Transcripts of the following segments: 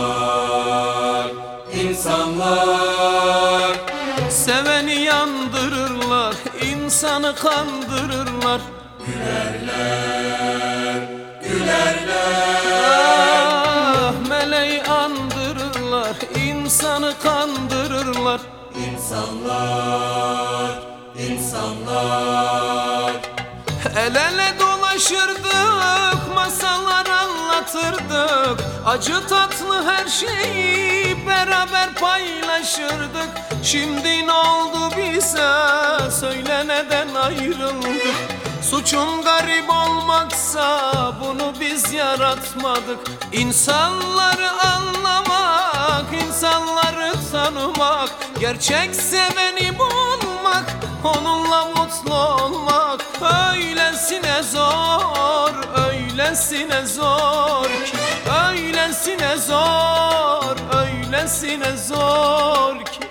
İnsanlar, insanlar. Seveni yandırırlar, insanı kandırırlar. Gülerler, gülerler. Ah, meleği andırırlar, insanı kandırırlar. İnsanlar, insanlar. El ele dolaşırdık, masallar anlatırdık. Acı tatlı her şeyi beraber paylaşırdık. Şimdi ne oldu bize, söyle neden ayrıldık? Suçun garip olmaksa bunu biz yaratmadık. İnsanları anlamak, insanları tanımak, gerçek seveni bulmak, onunla mutlu olmak öylesine zor, öylesine zor ki, öylesine zor, öylesine zor ki.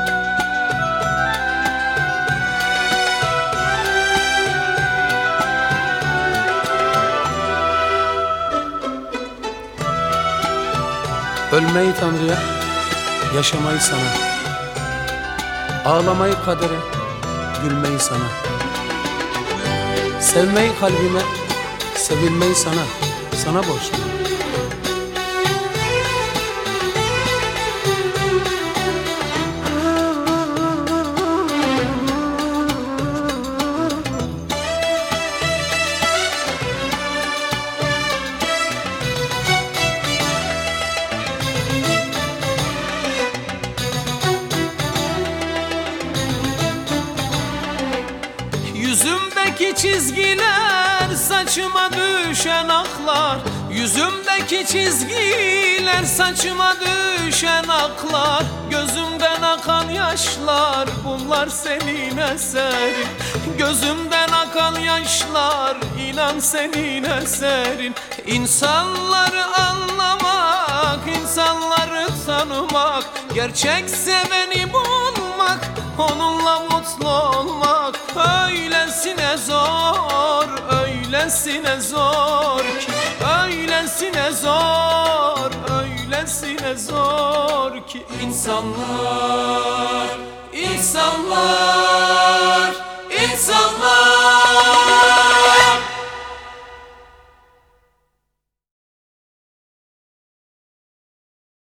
Ölmeyi Tanrı'ya, yaşamayı sana, ağlamayı kadere, gülmeyi sana, sevmeyi kalbime, sevilmeyi sana, sana borçluyum. Yüzümdeki çizgiler, saçıma düşen aklar. Yüzümdeki çizgiler, saçıma düşen aklar. Gözümden akan yaşlar, bunlar senin eserin. Gözümden akan yaşlar, inan senin eserin. İnsanları anlamak, insanları tanımak, gerçek seveni bulmak, onunla mutlu olmak öylesine zor, öylesine zor ki, öylesine zor, öylesine zor ki. İnsanlar, insanlar, insanlar.